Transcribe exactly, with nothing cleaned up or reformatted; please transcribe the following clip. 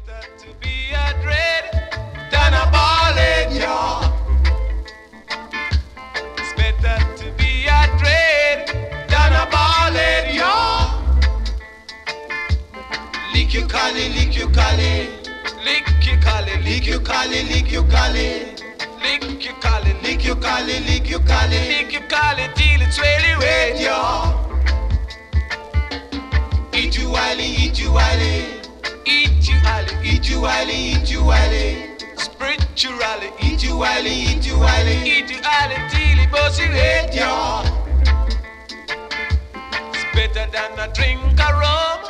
better to be a dread than a ballad, y'all. It's better to be a dread than a ballad, y'all. Lick your collie, lick your collie, lick your collie, lick your collie, lick your collie. Lick your collie, lick your collie, lick your collie, lick your collie till it's really red, y'all. Eat you wily, eat you wily, eat you wily, eat you wily, eat you wily. Spiritually, eat you wily, eat you wily, eat you wily till it busts your head, y'all. It's better than a drink of rum